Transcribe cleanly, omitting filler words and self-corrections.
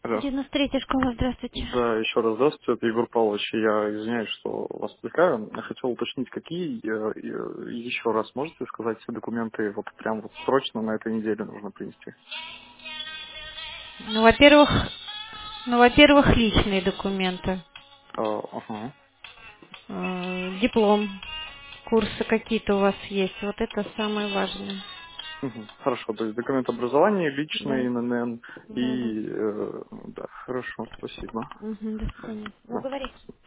Алло. 93-я школа, здравствуйте. Да, еще раз здравствуйте, это Егор Павлович. Я извиняюсь, что вас отвлекаю. Я хотел уточнить, какие еще раз можете сказать все документы вот прям вот срочно на этой неделе нужно принести? Ну, во-первых, во-первых, личные документы. Ага. Диплом, курсы какие-то у вас есть. Вот это самое важное. Мгм. Хорошо, то есть документ образования, Да, личный, ННН да, да. и... да, хорошо, спасибо. Угу, до свидания. Ну, Да. говорите.